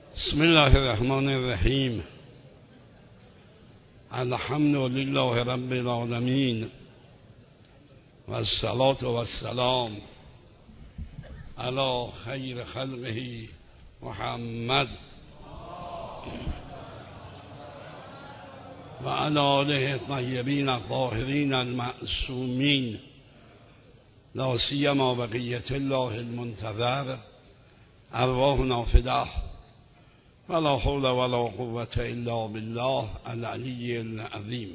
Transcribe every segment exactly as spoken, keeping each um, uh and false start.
بسم الله الرحمن الرحیم. الحمد لله رب العالمین و الصلاة و السلام علی خیر خلقه محمد و علی آله الطیبین الطاهرین المعصومین، لا سیما بقیة الله المنتظر، ارواحنا فداه ولا حول ولا قوة الا بالله العلی العظیم.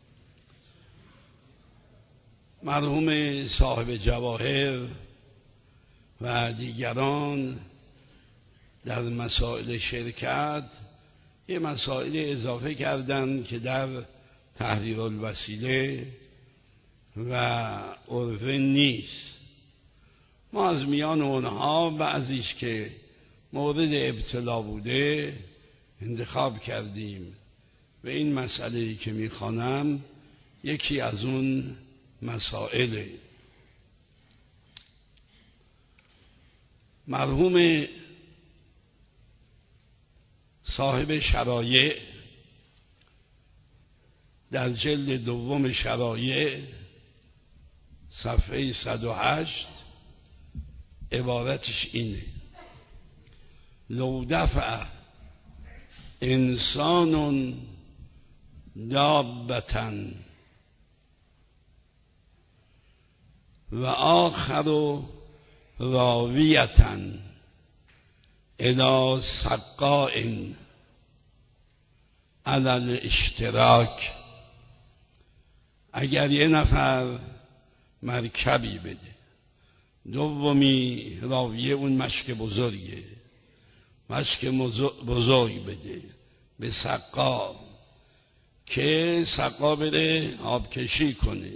مرحوم صاحب جواهر و دیگران در مسائل شرکت یه مسائل اضافه کردن که در تحریر الوسیله و عرفه نیست. ما از میان اونها بعضیش که مورد ابتلا بوده انتخاب کردیم و این مسئله‌ای که میخوانم یکی از اون مسائله. مرحوم صاحب شرایع در جلد دوم شرایع صفحه صد و هشت عبارتش اینه: لو دفع انسان دابة و آخر راویة الى سقاء علی الاشتراک، اگر یه نفر مرکبی بده، دومی راویه اون مشک بزرگه، مشک بزرگ بده به سقا که سقا بره آبکشی کنه،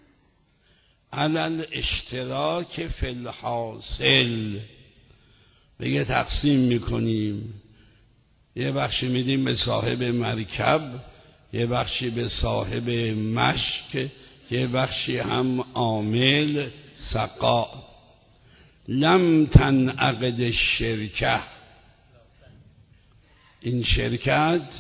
علل اشتراک فی الحاصل، بگه تقسیم میکنیم، یه بخشی میدیم به صاحب مرکب، یه بخشی به صاحب مشک، یه بخشی هم عامل سقا. لم تنعقد الشرکه، این شرکت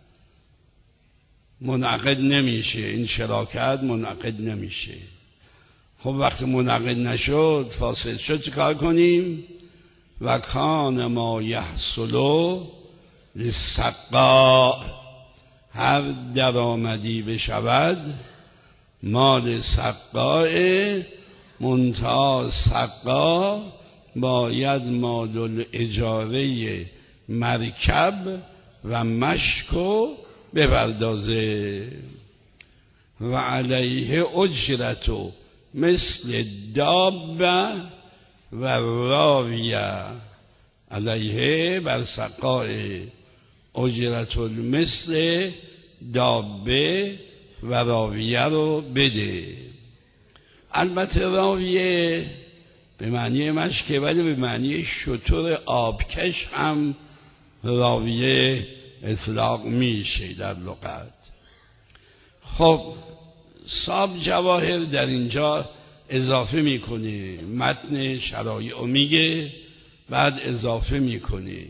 منعقد نمیشه، این شراکت منعقد نمیشه. خب وقتی منعقد نشد، فاسد شد، چه کار کنیم؟ و کان ما یحصل للسقا، هر درآمدی بشود مال سقا، منتها سقا باید مال الاجاره مرکب و مشکو بپردازه. و علیه اجرتو مثل دابه و راویه، علیه بر سقای اجرت مثل دابه و راویه رو بده. البته راویه به معنی مشکه، ولی به معنی شتر آبکش هم راویه اطلاق میشه در لغت. خب صاحب جواهر در اینجا اضافه میکنه، متن شرایع میگه، بعد اضافه میکنه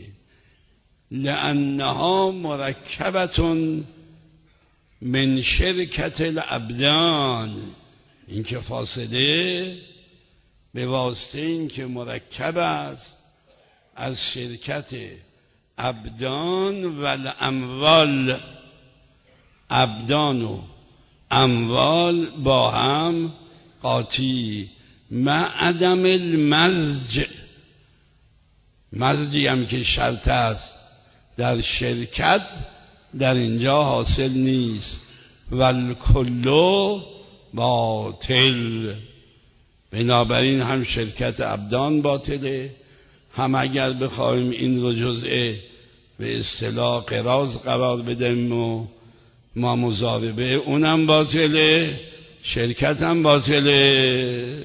لانها مرکبتون من شرکت الابدان، این که فاسده به واسطه این که مرکب است از شرکت ابدان و الاموال، ابدان و اموال با هم قاطی، مع عدم المزج، مزجی هم که شرط است در شرکت در اینجا حاصل نیست. والکل باطل، بنابراین هم شرکت ابدان باطله، هم اگر بخوایم این رو جزء به اصطلاح قراض قرار بدیم و ما مضاربه، اونم باطله، شرکت هم باطله.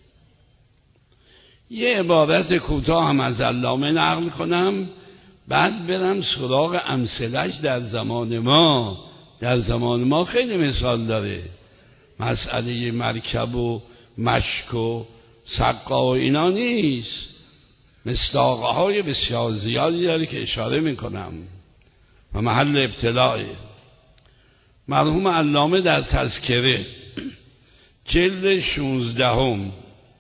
یه عبارت کوتاه هم از علامه نقل کنم، بعد برم سراغ امثلش در زمان ما. در زمان ما خیلی مثال داره، مسئله مرکب و مشک و سقا و اینا نیست. مصداقهای بسیار زیادی داره که اشاره میکنم و محل ابتلاعه. مرحوم علامه در تذکره جلد شونزدهم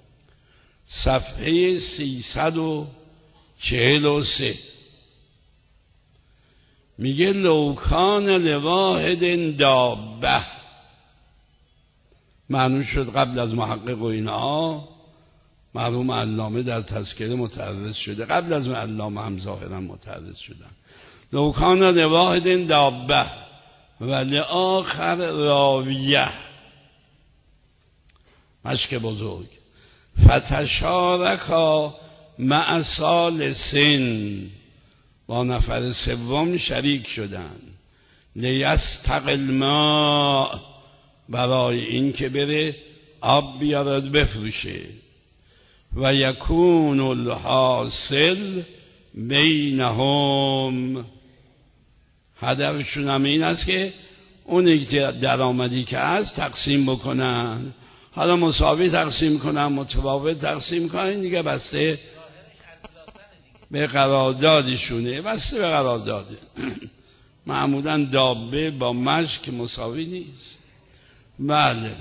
صفحه سیصد و چهل و سه میگه لو کان لواحد دابه، معنی شد قبل از محقق و اینها مرحوم علامه در تذکره متعرض شده، قبل از علامه هم ظاهرا متعرض شدن. لو کان لواحد دابه و لآخر راویه، مشک بزرگ، فتشارکا مع ثالثین، با نفر سوم شریک شدن، لیستقی الماء، برای این که بره آب بیارد بفروشه، و یکون الحاصل بینهم، هدفشون هم این است که اونی که درآمدی که هست تقسیم بکنن، حالا مساوی تقسیم کنن، متفاوت تقسیم کنن، دیگه بسته به قراردادشونه، بسته به قرارداده. معمولا دابه با مشک مساوی نیست. بله.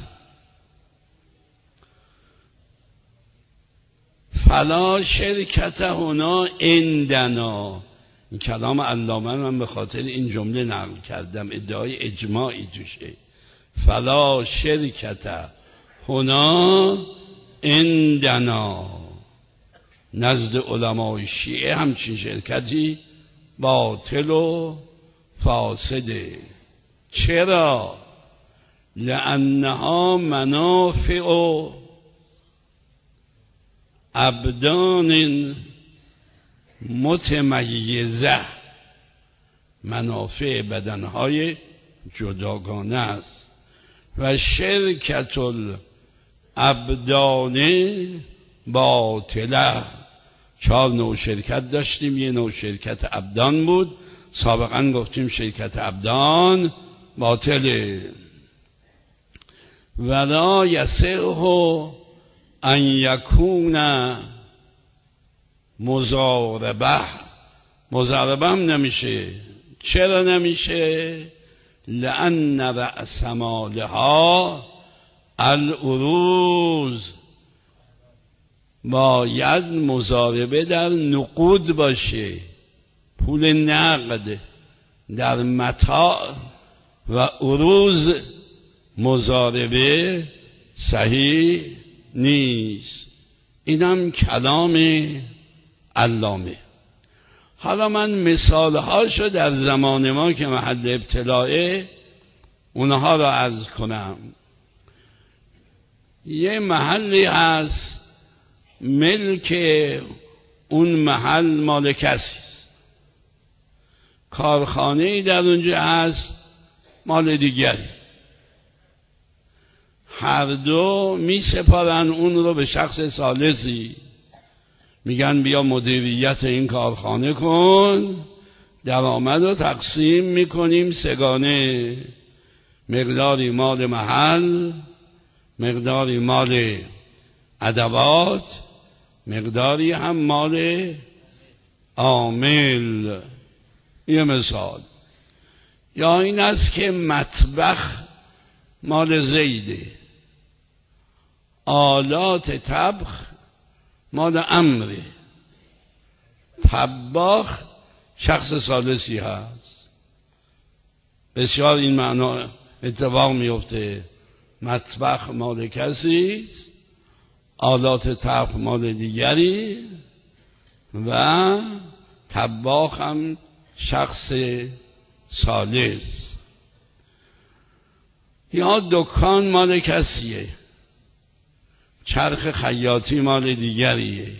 فلا شرکت هنا عندنا، این کلام علامه من به خاطر این جمله نقل کردم، ادعای اجماعی توشه. فلا شرکت هنا عندنا، نزد علمای شیعه همچین شرکتی باطل و فاسده. چرا؟ لأنها منافع ابدان متمیزه، منافع بدنهای جداگانه است. و شرکت الابدان باطله، چهار نوع شرکت داشتیم، یه نوع شرکت ابدان بود، سابقا گفتیم شرکت ابدان باطله. ولا یصح ان یکون مضاربه، مضاربه هم نمیشه. چرا نمیشه؟ لأن رأس مالها العروض، باید مضاربه در نقود باشه، پول نقد. در متاع و عروض مضاربه صحیح نیست. اینم کلام علامه. حالا من مثالهاشو در زمان ما که محل ابتلاعه اونها را عرض کنم. یه محلی هست ملک اون محل مال کسی است، کارخانه‌ای در اونجا هست مال دیگری، هر دو می سپارن اون رو به شخص ثالثی، میگن بیا مدیریت این کارخانه کن، درآمد رو تقسیم میکنیم سگانه، مقداری مال محل، مقداری مال ادوات، مقداری هم مال عامل. یه مثال. یا این است که مطبخ مال زیده، آلات طبخ مال امره، طباخ شخص ثالثی هست. بسیار این معنا اتفاق میفته، مطبخ مال کسی، آلات طبخ مال دیگری و طباخ هم شخص ثالث. یا دکان مال کسیه، چرخ خیاطی مال دیگریه،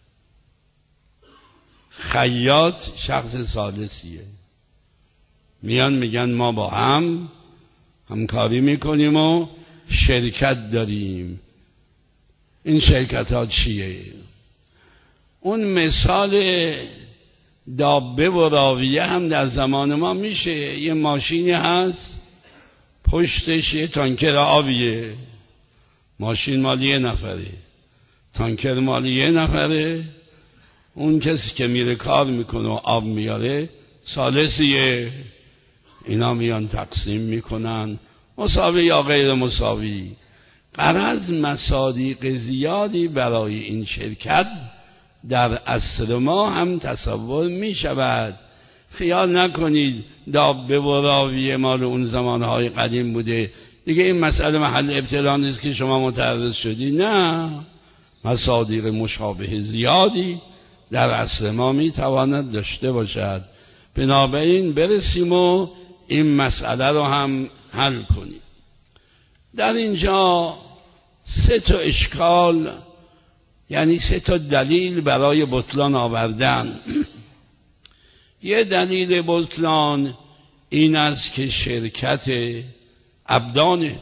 خیاط شخص ثالثیه. میان میگن ما با هم همکاری میکنیم و شرکت داریم. این شرکت ها چیه؟ اون مثال دابه و راویه هم در زمان ما میشه. یه ماشینی هست پشتش یه تانکر آبیه، ماشین مالی یه نفره، تانکر مالی یه نفره، اون کسی که میره کار میکنه و آب میاره ثالثیه. اینا میان تقسیم میکنن مساوی یا غیر مساوی. غرض مصادیق زیادی برای این شرکت در عصر ما هم تصور می شود. خیال نکنید دابه و راویه مال اون زمانهای قدیم بوده دیگه این مسئله محل ابتلا نیست که شما متعرض شدی. نه، مصادیق مشابه زیادی در عصر ما می تواند داشته باشد. بنابراین برسیم و این مسئله رو هم حل کنیم. در اینجا سه تا اشکال، یعنی سه تا دلیل برای بطلان آوردن. یه دلیل بطلان این است که شرکت ابدانه.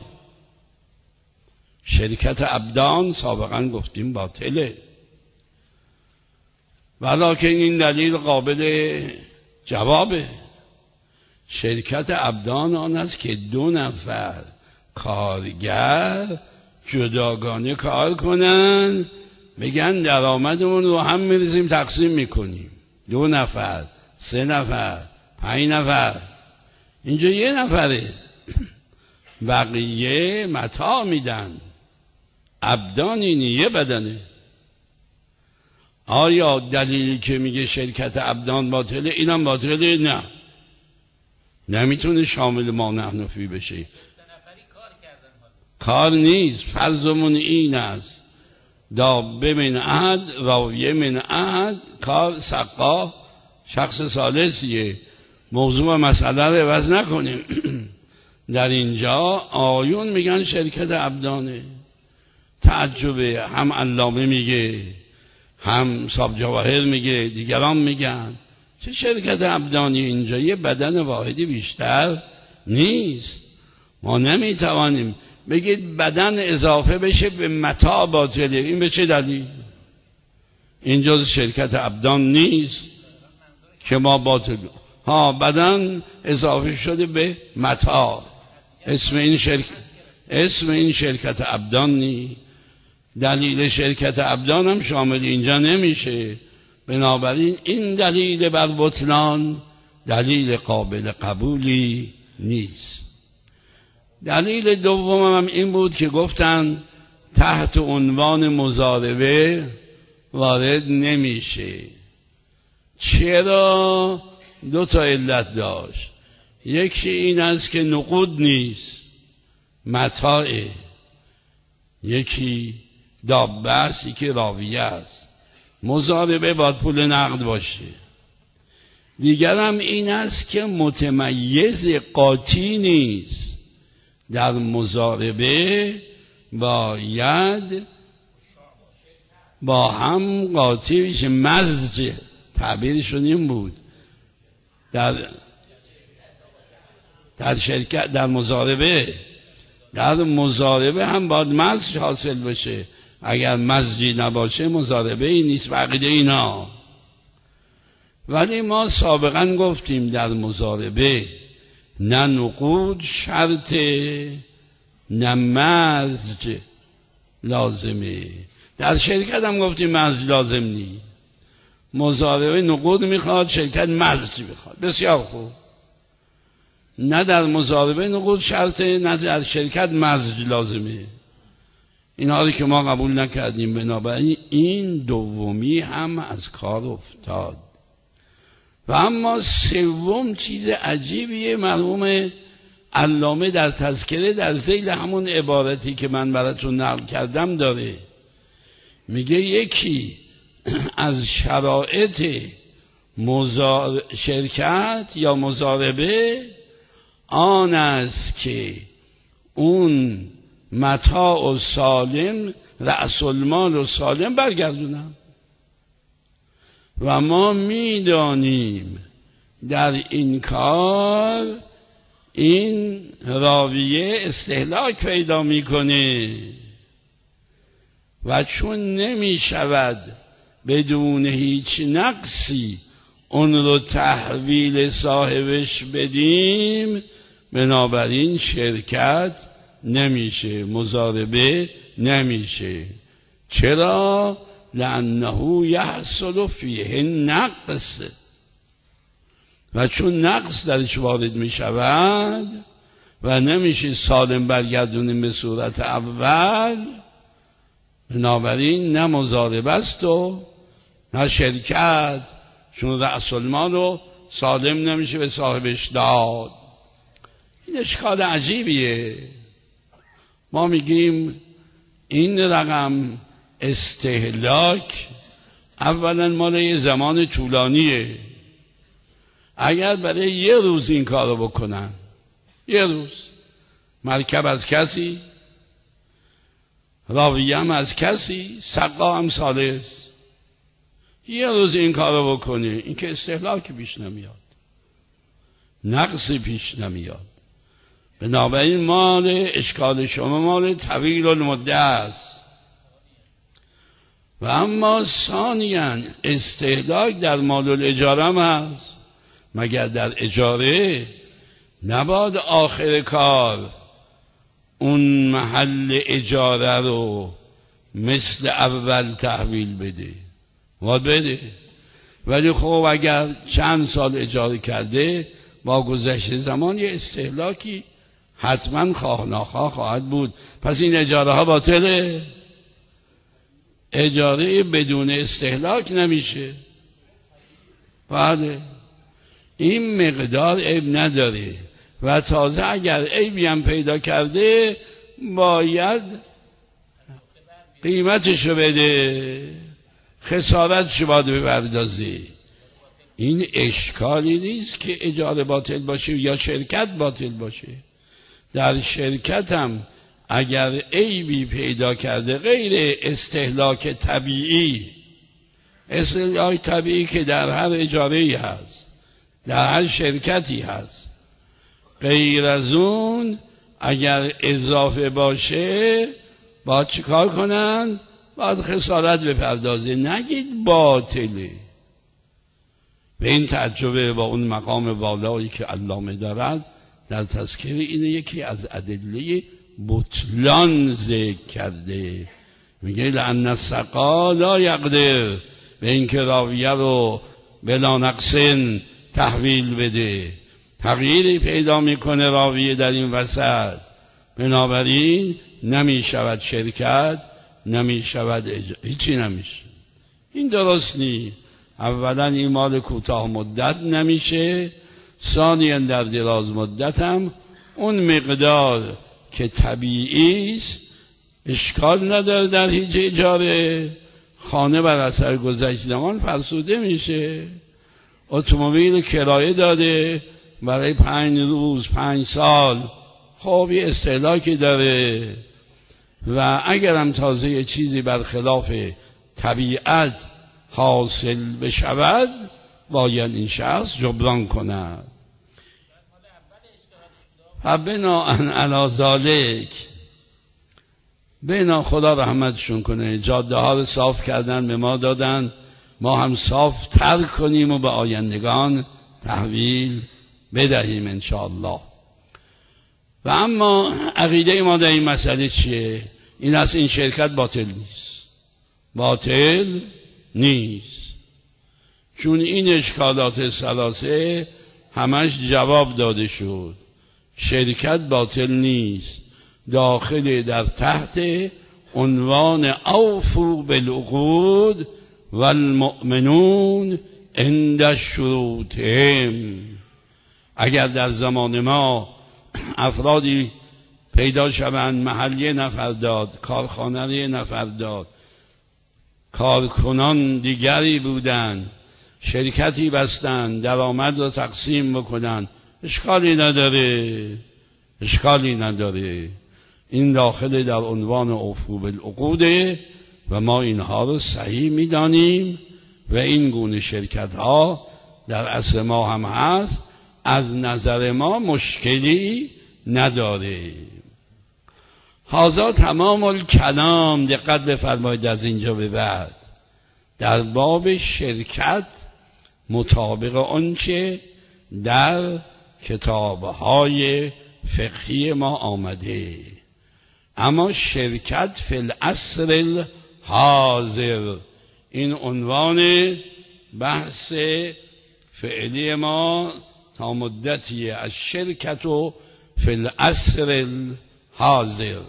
شرکت ابدان سابقا گفتیم باطله، ولیکن این دلیل قابل جوابه. شرکت ابدان آن است که دو نفر کارگر جداگانه کار کنن، بگن درآمدمون رو هم می‌ریزیم تقسیم میکنیم. دو نفر، سه نفر، پنج نفر. اینجا یه نفره، بقیه متاع میدن. ابدان اینی یه بدنه. آیا دلیلی که میگه شرکت ابدان باطله اینم باطله؟ نه، نمیتونه شامل ما نحن فی بشه. کار نیست. فرضمون این است دابه من احد، راویه من احد، کار سقا شخص ثالثیه. موضوع مسئله رو عوض نکنیم. در اینجا آیون میگن شرکت ابدانه. تعجبه، هم علامه میگه، هم صاحب جواهر میگه، دیگران میگن چه شرکت ابدانی؟ اینجا یه بدن واحدی بیشتر نیست. ما نمیتوانیم بگید بدن اضافه بشه به متاع باطله. این به چه دلیل؟ اینجا شرکت ابدان نیست که ما باطل. ها، بدن اضافه شده به متاع، اسم این شرکت اسم این شرکت ابدان نیست. دلیل شرکت ابدان هم شامل اینجا نمیشه. بنابراین این دلیل بر بطلان دلیل قابل قبولی نیست. دلیل دوم هم این بود که گفتن تحت عنوان مضاربه وارد نمیشه. چرا؟ دو تا علت داشت. یکی این است که نقود نیست، متاعه. یکی دابه است، یکی راویه است. مضاربه باید پول نقد باشه. دیگر هم این است که متمیز قاطی نیست. در مضاربه باید با هم قاطی بشه. مزج تعبیرشون این بود. در در شرکت در مضاربه در مضاربه هم باید مزج حاصل بشه. اگر مزجی نباشه مضاربه ای نیست. بقیده اینا. ولی ما سابقا گفتیم در مضاربه نه نقود شرطه نه مزج لازمه. در شرکت هم گفتیم مزج لازم نیست. مضاربه نقود میخواد، شرکت مزج میخواد. بسیار خوب. نه در مضاربه نقود شرطه نه در شرکت مزج لازمه. اینها رو که ما قبول نکردیم. بنابراین این دومی هم از کار افتاد. و اما سوم چیز عجیبیه. مرحوم علامه در تذکره در ذیل همون عبارتی که من براتون نقل کردم داره، میگه یکی از شرایط مزار... شرکت یا مضاربه آن است که اون متاع و سالم، رأس المال و سالم برگردونم. و ما میدانیم در این کار این راویه استهلاک پیدا میکنه و چون نمی شود بدون هیچ نقصی اون رو تحویل صاحبش بدیم، بنابراین شرکت نمیشه، مضاربه نمیشه. چرا؟ لأنه یحصل فیه نقص، و چون نقص درش وارد می شود و نمیشه سالم برگردونیم به صورت اول، بنابراین نه مضاربه است و نه شرکت، چون رأس المال رو سالم نمیشه به صاحبش داد. این اشکال عجیبیه. ما میگیم این رقم استهلاک اولا مال یه زمان طولانیه. اگر برای یه روز این کارو بکنن، یه روز، مرکب از کسی، راویه هم از کسی، سقا هم سالس، یه روز این کارو بکنی، این که استهلاک پیش نمیاد، نقصی پیش نمیاد. بنابراین مال اشکال شما مال طویل المده است. و اما ثانیاً استهلاک در مال الاجاره هم هست. مگر در اجاره نباید آخر کار اون محل اجاره رو مثل اول تحویل بده؟ باید بده. ولی خب اگر چند سال اجاره کرده، با گذشت زمان یه استهلاکی حتما خواه ناخواه خواهد بود. پس این اجاره ها باطله. اجاره بدون استهلاک نمیشه. بله، این مقدار عیب نداره. و تازه اگر عیبی هم پیدا کرده باید قیمتشو بده، خسارتشو باید بپردازی. این اشکالی نیست که اجاره باطل باشه یا شرکت باطل باشه. در شرکت هم اگر عیبی پیدا کرده غیر استهلاک طبیعی، استهلاک طبیعی که در هر اجاره‌ای هست، در هر شرکتی هست، غیر از اون اگر اضافه باشه باید چیکار کنن؟ باید خسارت بپردازه. نگید باطله. به این تجربه با اون مقام بالایی که علامه دارد در تذکر اینه یکی از ادله بطلان ذکر کرده. میگه لأن السقا لا یقدر، به این که راویه رو بلا نقصن تحویل بده، تغییری پیدا میکنه راویه در این وسط، بنابراین نمیشود شرکت، نمیشود اجاره، هیچی نمیشه. این درست نیست. اولا این مال کوتاه مدت نمیشه، ثانیا در دراز مدت هم اون مقدار که طبیعی است اشکال نداره. در هیچ اجاره خانه بر اثر گذشت زمان فرسوده میشه. اتومبیل کرایه داده برای پنج روز پنج سال، خب یه استهلاکی داره. و اگر هم تازه یه چیزی برخلاف طبیعت حاصل بشود باید این شخص جبران کند. بناءً علی ذالک، بنا خدا رحمتشون کنه، جاده ها رو صاف کردن، به ما دادن، ما هم صاف تر کنیم و به آیندگان تحویل بدهیم انشاءالله. و اما عقیده ما در این مسئله چیه؟ این است این شرکت باطل نیست، باطل نیست، چون این اشکالات ثلاثه همش جواب داده شد. شرکت باطل نیست، داخل در تحت عنوان اوفوا بالعقود والمؤمنون عند شروطهم. اگر در زمان ما افرادی پیدا شوند، محل یه نفر داد، کارخانه یه نفر داد، کارکنان دیگری بودن، شرکتی بستن، درآمد رو تقسیم بکنن، اشکالی نداره، اشکالی نداره. این داخل در عنوان اوفوا بالعقوده و ما اینها رو صحیح میدانیم و این گونه شرکت ها در عصر ما هم هست، از نظر ما مشکلی نداره. هذا تمام الکلام. دقت بفرمایید از اینجا به بعد در باب شرکت مطابق آنچه در کتاب‌های فقهی ما آمده. اما شرکت فی العصر الحاضر، این عنوان بحث فعلی ما تا مدتی از شرکت و فی العصر الحاضر.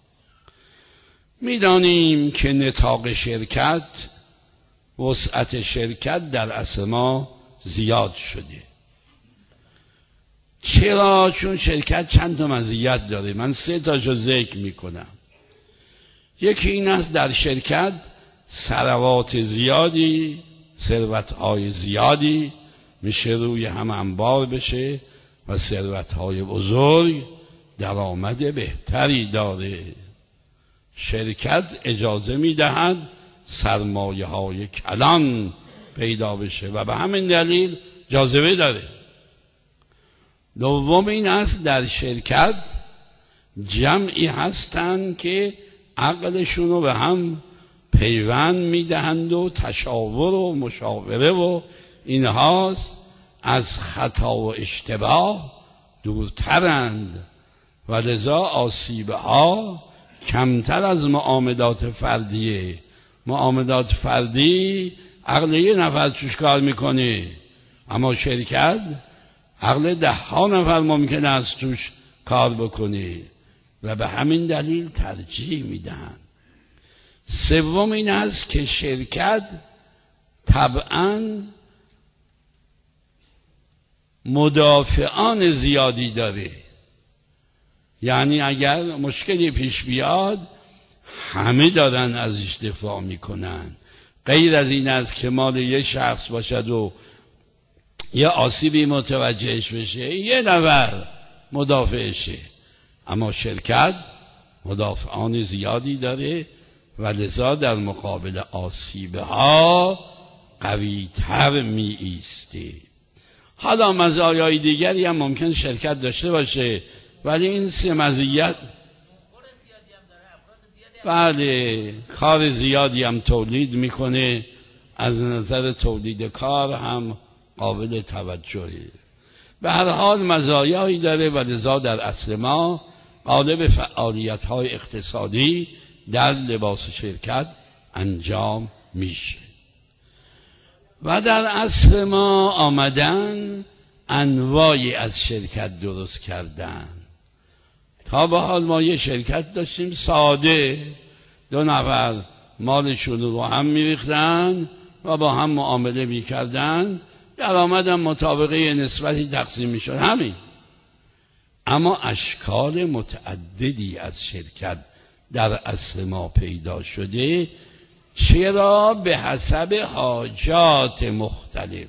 میدانیم که نطاق شرکت، وسعت شرکت در عصر ما زیاد شده. چرا؟ چون شرکت چند تا مزیت داره. من سه تاشو ذکر میکنم. یکی این است در شرکت ثروات زیادی، ثروت‌های زیادی میشه روی هم انبار بشه و ثروت‌های بزرگ درآمد بهتری داره. شرکت اجازه میدهد سرمایه‌های کلان پیدا بشه و به همین دلیل جاذبه داره. دوم این است در شرکت جمعی هستند که عقلشون رو به هم پیوند میدهند و تشاور و مشاوره و اینهاست، از خطا و اشتباه دورترند و لذا آسیبها کمتر از معاملات فردیه. معاملات فردی عقل یه نفر توش کار میکنه، اما شرکت عقل ده ها نفر ممکن است توش کار بکنه و به همین دلیل ترجیح میدهند. سوم این است که شرکت طبعاً مدافعان زیادی داره، یعنی اگر مشکلی پیش بیاد همه دارن ازش دفاع میکنن. غیر از این است که مال یه شخص باشد و یه آسیبی متوجهش بشه یه نفر مدافعشه، اما شرکت مدافعان زیادی داره و لذا در مقابل آسیبها قوی تر می ایسته. حالا مزایای دیگری هم ممکن شرکت داشته باشه، ولی این سه مزیت، بله، کار زیادی هم تولید میکنه، از نظر تولید کار هم قابل توجهه. به هر حال مزایایی داره و لذا در اصل ما غالب فعالیت های اقتصادی در لباس شرکت انجام میشه. و در عصر ما آمدن انواعی از شرکت درست کردن. تا به حال ما یه شرکت داشتیم ساده، دو نفر مالشون رو هم میریختن و با هم معامله میکردن، درآمدم مطابقه نسبتی تقسیم میشد، همین. اما اشکال متعددی از شرکت در عصر ما پیدا شده. چرا؟ به حسب حاجات مختلف.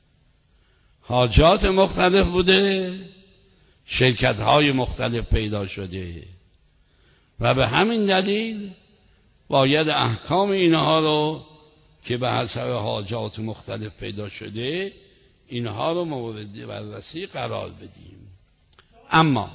حاجات مختلف بوده، شرکت های مختلف پیدا شده و به همین دلیل باید احکام اینها رو که به حسب حاجات مختلف پیدا شده اینها رو مورد بررسی قرار بدیم. اما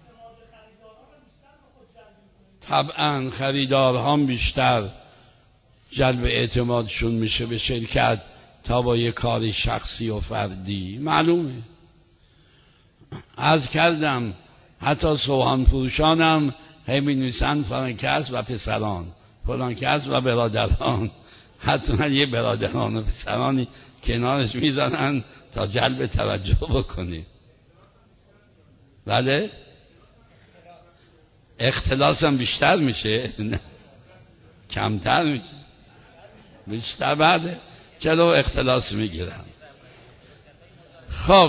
طبعا خریدارها بیشتر جلب اعتمادشون میشه به شرکت تا با یک کار شخصی و فردی. معلومه، عرض کردم حتی سوهان فروشانم هی می نویسن فلان کس و پسران، فلان کس و برادران، حتما یه برادران و پسرانی کنارش میزنن تا جلب توجه بکنید. بله، اختلاس هم بیشتر میشه کمتر میشه؟ بیشتر. بعد چلو اختلاس میگیرم. خب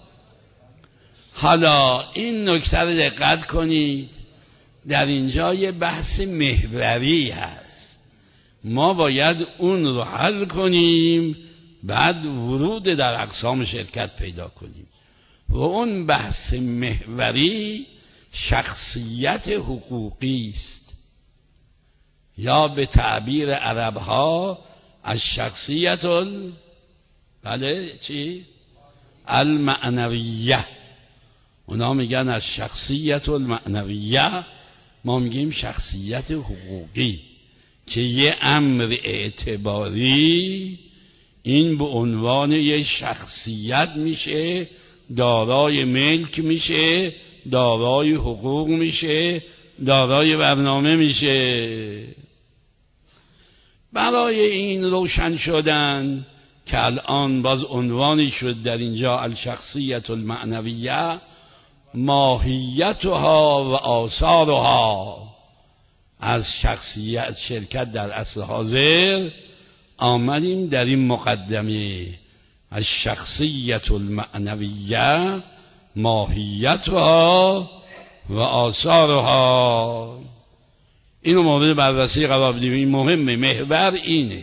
حالا این نکته رو دقت کنید، در اینجا یه بحث محوری هست، ما باید اون رو حل کنیم، بعد ورود در اقسام شرکت پیدا کنیم. و اون بحث محوری شخصیت حقوقی است، یا به تعبیر عربها از شخصیت ال... بله چی؟ المعنویه. اونا میگن از شخصیت المعنویه، ما میگیم شخصیت حقوقی، که یه امر اعتباری این به عنوان یه شخصیت میشه، دارای ملک میشه، دارای حقوق میشه، دارای برنامه میشه. برای این روشن شدن که الان باز عنوانی شد در اینجا الشخصیت المعنویه، ماهیتها و آثارها. از شخصیت شرکت در عصر حاضر آمدیم در این مقدمه الشخصیت المعنویه، ماهیتها و آثارها. اینو مورد بررسی قرار بدیم. این مهمه، محور اینه.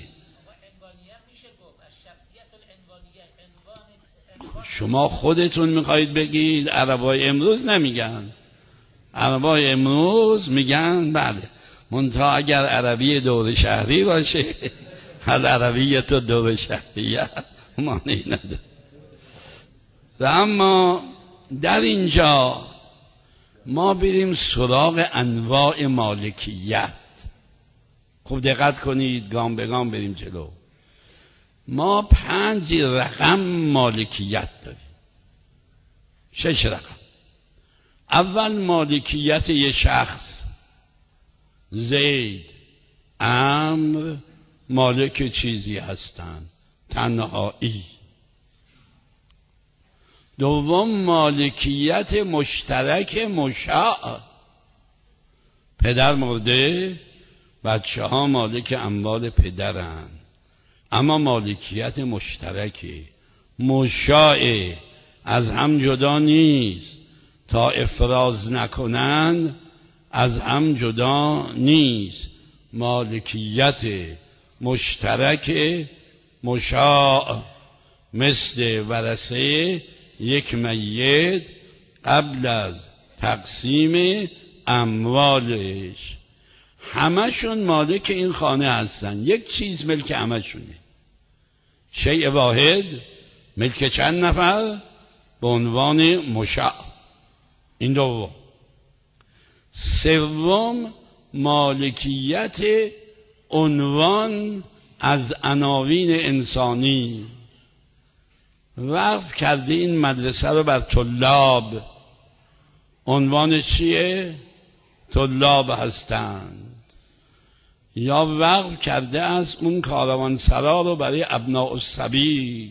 شما خودتون میخواید بگید، عربای امروز نمیگن. عربای امروز میگن بله، منتها اگر عربی دور شهری باشه هر عربی تو دور شهریه معنی نداره. اما در اینجا ما بریم سراغ انواع مالکیت. خوب دقت کنید، گام به گام بریم جلو. ما پنج رقم مالکیت داریم، شش رقم. اول مالکیت یه شخص، زید، عمرو مالک چیزی هستند، تنهایی. دوم مالکیت مشترک مشاع، پدر مرده، بچه ها مالک اموال پدرن، اما مالکیت مشترکه، مشاع، از هم جدا نیست، تا افراز نکنند از هم جدا نیست. مالکیت مشترک مشاع، مثل ورثه یک میت قبل از تقسیم اموالش. همشون مالک این خانه هستن، یک چیز ملک همشونه. شیء واحد ملک چند نفر؟ به عنوان مشاع. این دوم. سوم مالکیت عنوان از عناوین انسانی. وقف کرده این مدرسه رو بر طلاب. عنوان چیه؟ طلاب هستند. یا وقف کرده از اون کاروانسرا رو برای ابناء السبیل.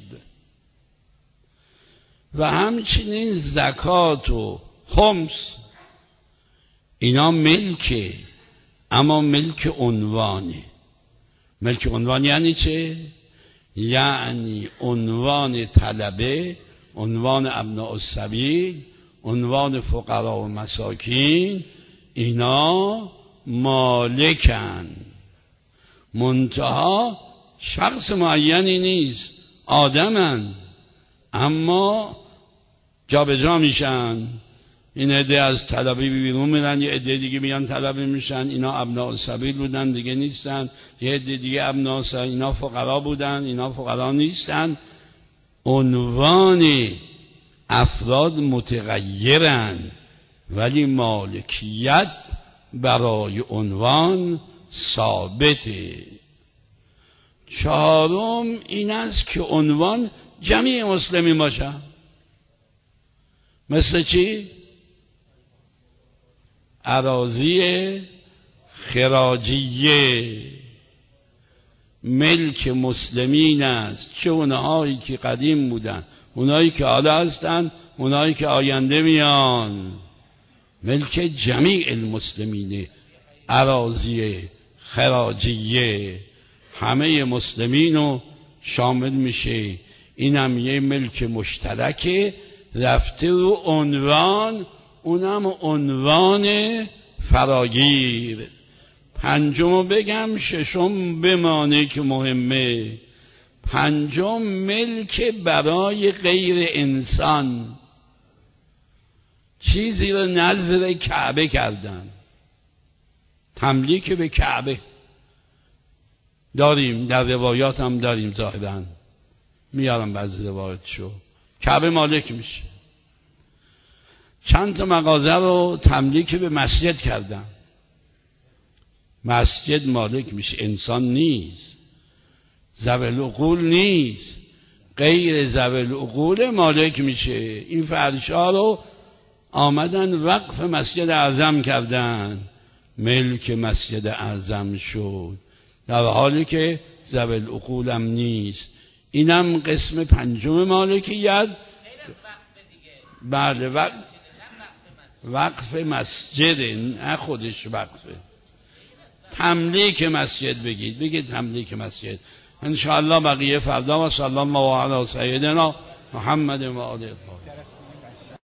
و همچنین زکات و خمس، اینا ملکه، اما ملک عنوانه. ملک عنوان یعنی چه؟ یعنی عنوان طلبه، عنوان ابناء السبیل، عنوان فقرا و مساکین، اینا مالکن. منتها شخص معینی نیست، آدمن، اما جا به جا میشن. این عده از طلبی بیرون میرن، یه عده دیگه میان طلبی میشن. اینا ابناء السبیل بودن دیگه نیستن. یه عده دیگه ابناء السبیل، اینا فقرا بودن، اینا فقرا نیستن. عنوان افراد متغیرن، ولی مالکیت برای عنوان ثابته. چهارم این است که عنوان جمعی مسلمین باشه. مثل چی؟ اراضی خراجیه ملک مسلمین است، چه اونهایی که قدیم بودن، اونهایی که حالا هستن، اونهایی که آینده میان. ملک جمیع المسلمینه. اراضی خراجیه همه مسلمینو شامل میشه. اینم یه ملک مشترکه، رفته رو عنوان، اونم عنوان فراگیر. پنجمو بگم، ششم بمانه که مهمه. پنجم ملک برای غیر انسان، چیزی رو نظر کعبه کردن، تملیک به کعبه. داریم در روایات هم داریم، ظاهراً میارم بعضی روایاتشو. کعبه مالک میشه. چند تا مغازه رو تملیک به مسجد کردن، مسجد مالک میشه، انسان نیست، ذوی العقول نیست، غیر ذوی العقول مالک میشه. این فرشا رو آمدن وقف مسجد اعظم کردن، ملک مسجد اعظم شد. در حالی که ذوی العقول هم نیست. اینم قسم پنجم مالکیت. بله وقف وقف مسجد، نه خودش وقفه. تملیک مسجد بگید، بگید تملیک مسجد. انشاءالله بقیه فردا. و صلی الله علی سیدنا محمد و آله الطاهرین.